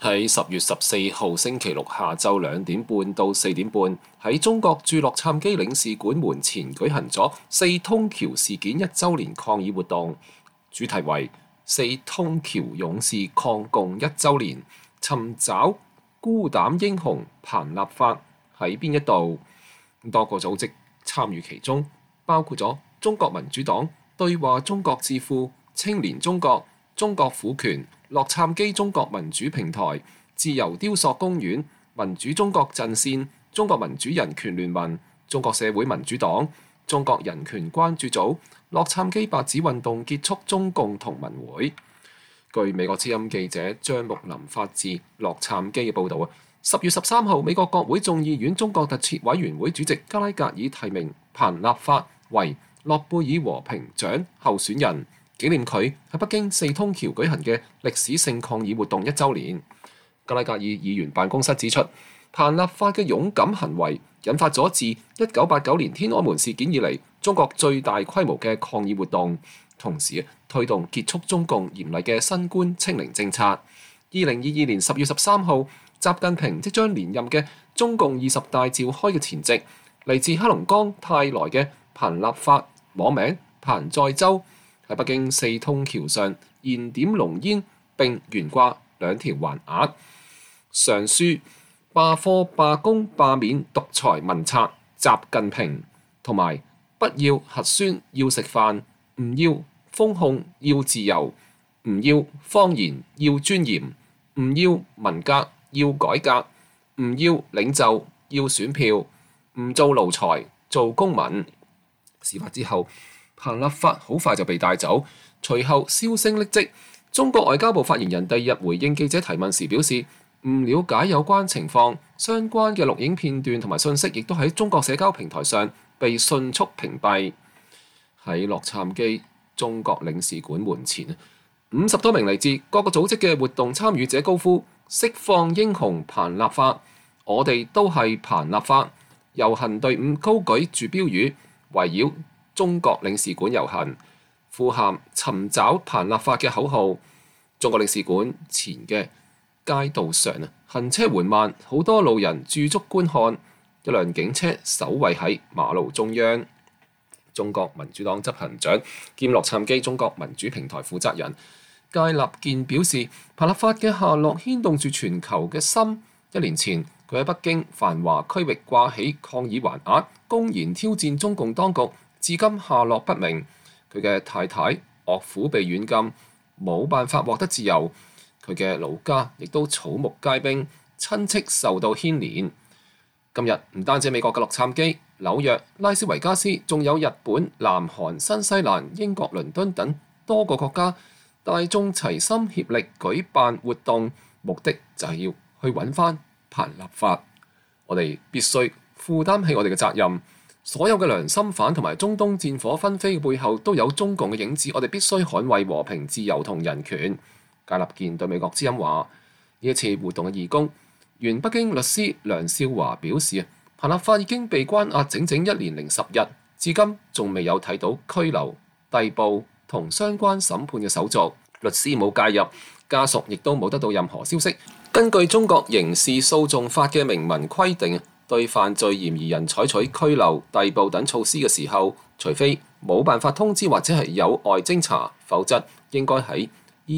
喺10月14號星期六下晝2點半到4點半，喺中國駐洛杉磯領事館門前舉行咗四通橋事件1週年抗議活動，主題為四通橋勇士抗共1週年，尋找孤膽英雄彭立發喺邊一度。多個組織參與其中，包括咗中國民主黨、對話中國智庫、青年中國、中國婦權、洛杉磯中國民主平台、自由雕塑公園、民主中國陣線、中國民主人權聯盟、中國社會民主黨、中國人權關注組、洛杉磯白紙運動結束中共同盟會。據美國之音記者張木林發自洛杉磯嘅報導，10月13號，美國國會眾議院中國特設委員會主席加拉格爾提名彭立發為諾貝爾和平獎候選人，紀念佢喺北京四通橋舉行嘅歷史性抗議活動1週年。加拉格爾議員辦公室指出，彭立發嘅勇敢行為引發咗自1989年天安門事件以嚟中國最大規模嘅抗議活動，同時推動結束中共嚴厲嘅新冠清零政策。2022年10月13號，習近平即將連任嘅中共20大召開嘅前夕，嚟自黑龍江泰來嘅彭立發，網名彭載舟，喺北京四通橋上燃點濃煙並懸掛2條橫額，上書罷課罷工罷免獨裁文賊習近平，同埋不要核酸要食飯，唔要封控要自由，唔要謊言要尊嚴，唔要文革要改革，唔要領袖要選票，唔做奴才做公民。事發之後，彭立發好快就被帶走，隨後銷聲匿跡。中國外交部發言人第二日回應記者提問時表示，唔了解有關情況，相關嘅錄影片段同埋信息亦都喺中國社交平台上被迅速屏蔽。喺洛杉磯中國領事館門前，50多名嚟自各個組織嘅活動參與者高呼釋放英雄彭立發，我哋都係彭立發。遊行隊伍高舉住標語，圍繞中國領事館遊行，呼喊尋找彭立發嘅口號。中國領事館前嘅街道上行車緩慢，好多路人駐足觀看，一輛警車守衛喺馬路中央。中國民主黨執行長兼洛杉磯中國民主平台負責人介立健表示，彭立發嘅下落牽動住全球嘅心。1年前，佢喺北京繁華區域掛起抗議橫額，公然挑戰中共當局，至今下落不明。佢嘅太太、岳父被軟禁，冇辦法獲得自由。佢嘅老家亦都草木皆兵，親戚受到牽連。今日唔單止美國嘅洛杉磯、紐約、拉斯維加斯，仲有日本、南韓、新西蘭、英國倫敦等多個國家，大眾齊心協力舉辦活動，目的就係要去揾翻彭立發。我哋必須負擔起我哋嘅責任。所有嘅良心犯同埋中東戰火紛飛嘅背後都有中共嘅影子，我哋必須捍衛和平、自由同人權。介立健對美國之音話：呢一次活動嘅義工原北京律師梁少華表示，彭立發已經被關押整整1年零10日，至今仲未有睇到拘留、逮捕同相關審判嘅手續。律師冇介入，家屬亦都冇得到任何消息。根據中國刑事訴訟法嘅明文規定，對犯罪嫌疑人採取拘留、逮捕等措施嘅時候，除非冇辦法通知或者係有外偵查，否則應該喺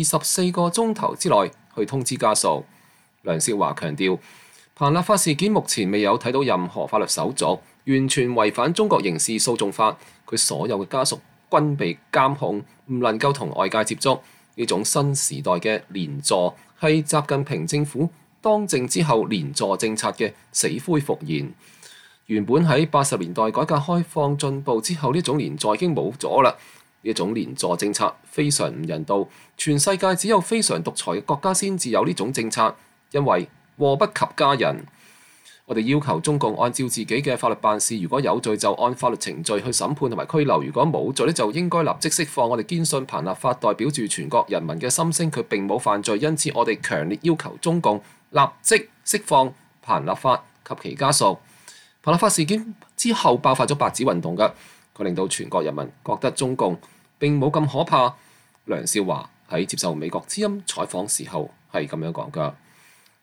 24個鐘頭之內去通知家屬。梁少華強調，彭立發事件目前未有睇到任何法律手續，完全違反中國刑事訴訟法。佢所有嘅家屬均被監控，唔能夠同外界接觸。呢種新時代嘅連坐係習近平政府當政之後連坐政策嘅死灰復燃。原本喺80年代改革開放進步之後，呢種連坐已經冇咗啦。呢種連坐政策非常唔人道，全世界只有非常獨裁嘅國家先至有呢種政策，因為禍不及家人。我哋要求中共按照自己嘅法律辦事，如果有罪就按法律程序去審判同埋拘留，如果冇罪咧就應該立即釋放。我哋堅信彭立發代表住全國人民嘅心聲，佢並冇犯罪，因此我哋強烈要求中共立即釋放彭立發及其家屬。彭立發事件之後爆發咗白紙運動㗎，佢令到全國人民覺得中共並冇咁可怕。梁少華喺接受美國之音採訪時候係咁樣講㗎。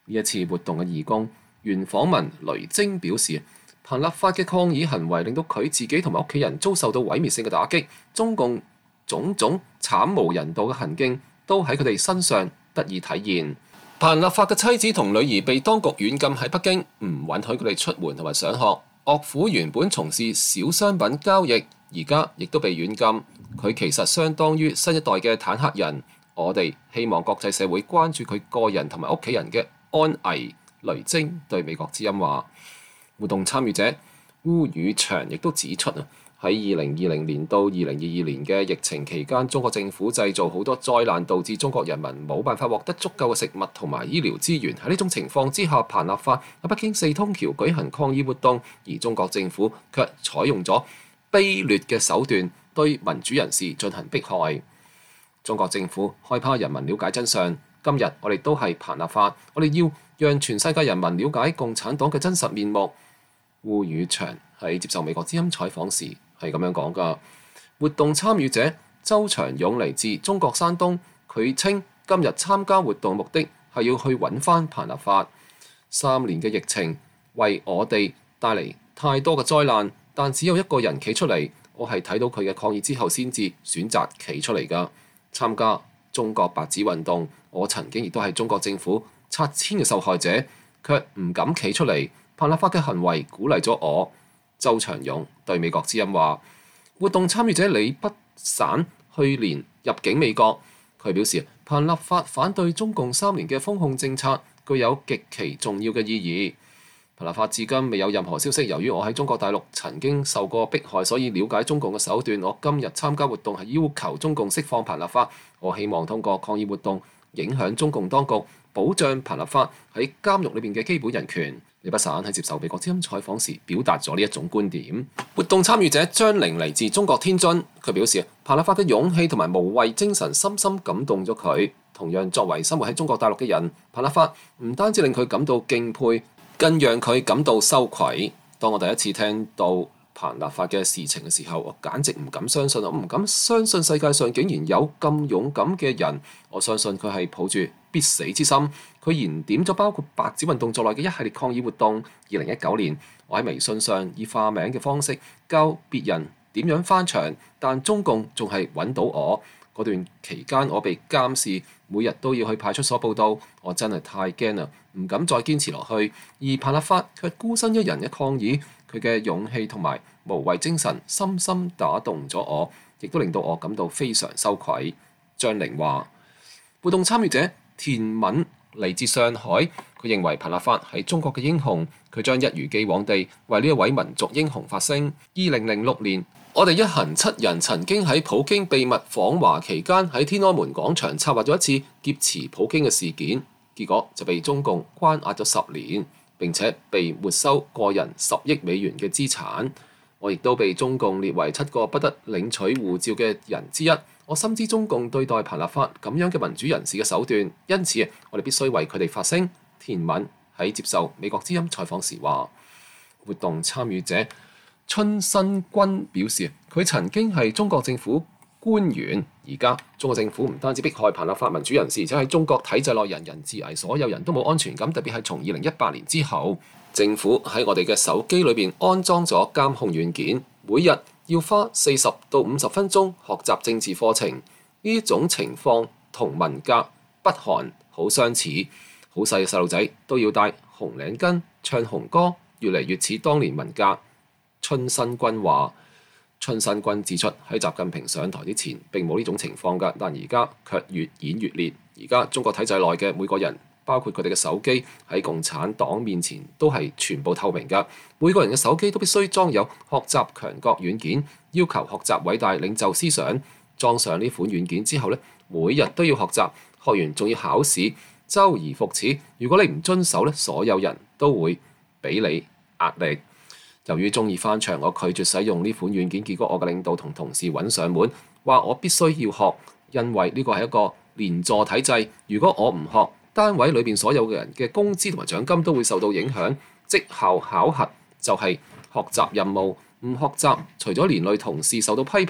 呢一次活動嘅義工原訪問雷晶表示，彭立發嘅抗議行為令到佢自己同埋屋企人遭受到毀滅性嘅打擊，中共種種慘無人道嘅行徑都喺佢哋身上得以體現。彭立發嘅妻子同女兒被當局軟禁喺北京，唔允許佢哋出門同埋上學。岳父原本從事小商品交易，而家亦都被軟禁。佢其實相當於新一代嘅坦克人。我哋希望國際社會關注佢個人同埋屋企人嘅安危。雷晶對美國之音話。活動參與者鄔宇翔亦都指出啊，喺2020年到2022年嘅疫情期間，中國政府製造好多災難，導致中國人民冇辦法獲得足夠嘅食物同埋醫療資源。喺呢種情況之下，彭立發喺北京四通橋舉行抗議活動，而中國政府卻採用咗卑劣嘅手段對民主人士進行迫害。中國政府害怕人民了解真相。今日我哋都係彭立發，我哋要讓全世界人民了解共產黨嘅真實面目。鄔宇翔喺接受美國之音採訪時係咁樣講㗎。活動參與者周長勇嚟自中國山東，佢稱今日參加活動目的係要去揾返彭立發。3年嘅疫情為我哋帶嚟太多嘅災難，但只有一個人企出嚟，我係睇到佢嘅抗議之後先至選擇企出嚟㗎。參加中國白紙運動，我曾經亦都係中國政府拆遷嘅受害者，卻唔敢企出嚟。彭立發嘅行為鼓勵咗我。周長勇對美國之音話。活動參與者李北省去年入境美國，佢表示彭立發反對中共3年嘅封控政策，具有極其重要嘅意義。彭立發至今未有任何消息。由於我喺中國大陸曾經受過迫害，所以了解中共嘅手段。我今日參加活動係要求中共釋放彭立發。我希望通過抗議活動影響中共當局，保障彭立發喺監獄裏邊嘅基本人權。李北省喺接受美國之音採訪時表達咗呢一種觀點。活動參與者張玲嚟自中國天津，佢表示彭立發嘅勇氣同埋無畏精神深深感動咗佢。同樣作為生活喺中國大陸嘅人，彭立發唔單止令佢感到敬佩，更讓佢感到羞愧。當我第一次聽到彭立發嘅事情嘅時候，我簡直唔敢相信。我唔敢相信世界上竟然有咁勇敢嘅人。我相信佢係抱住必死之心。佢燃點咗包括白紙運動在內嘅一系列抗議活動。2019年，我喺微信上以化名嘅方式教別人點樣翻牆，但中共仲係揾到我。嗰段期間，我被監視，每日都要去派出所報到。我真係太驚啦，唔敢再堅持落去。而彭立發卻孤身一人嘅抗議，佢嘅勇氣同埋無畏精神深深打動咗我，亦都令到我感到非常羞愧。張玲話。活動參與者田敏嚟自上海，佢認為彭立發係中國嘅英雄，佢將一如既往地為呢一位民族英雄發聲。2006年，我哋一行7人曾經喺普京秘密訪華期間喺天安門廣場策劃咗一次劫持普京嘅事件，結果就被中共關押咗10年，並且被沒收個人10億美元嘅資產。我亦都被中共列為7個不得領取護照嘅人之一。我深知中共對待彭立發咁樣嘅民主人士嘅手段，因此我哋必須為佢哋發聲。田敏喺接受美國之音採訪時話。活動參與者春新軍表示，佢曾經係中國政府官員，而家中國政府唔單止迫害彭立發民主人士，而且喺中國體制內人人自危，所有人都冇安全感。特別係從2018年之後，政府喺我哋嘅手機裏邊安裝咗監控軟件，每日要花40到50分鐘學習政治課程。呢種情況同文革北韓好相似，好細嘅細路仔都要戴紅領巾唱紅歌，越嚟越似當年文革。春新軍話。春新軍指出，喺習近平上台之前並冇呢種情況㗎，但而家卻越演越烈。而家中國體制內嘅每個人，包括佢哋嘅手機，喺共產黨面前都係全部透明㗎。每個人嘅手機都必須裝有學習強國軟件，要求學習偉大領袖思想。裝上呢款軟件之後咧，每日都要學習，學完仲要考試，周而復始。如果你唔遵守咧，所有人都會俾你壓力。由於中意翻牆，我拒絕使用呢款軟件，結果我嘅領導同同事揾上門，話我必須要學，因為呢個係一個連坐體制。如果我唔學，單位裏邊所有嘅人嘅工資同埋獎金都會受到影響。績效考核就係學習任務，唔學習，除咗連累同事受到批評，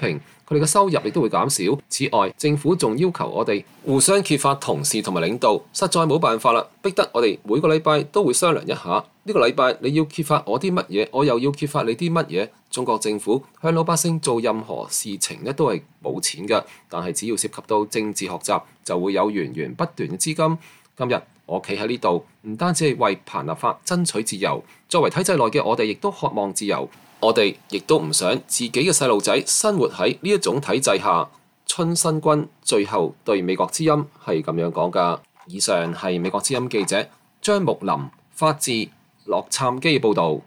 佢哋嘅收入亦都會減少。此外，政府仲要求我哋互相揭發同事同埋領導，實在冇辦法啦，逼得我哋每個禮拜都會商量一下。呢個禮拜你要揭發我啲乜嘢，我又要揭發你啲乜嘢。中國政府向老百姓做任何事情咧都係冇錢㗎，但係只要涉及到政治學習，就會有源源不斷嘅資金。今日我企喺呢度，唔單止係為彭立發爭取自由，作為體制內嘅我哋，亦都渴望自由。我哋亦都唔想自己嘅細路仔生活喺呢一種體制下。春新軍最後對美國之音係咁樣講㗎。以上係美國之音記者張木林發自洛杉磯報導。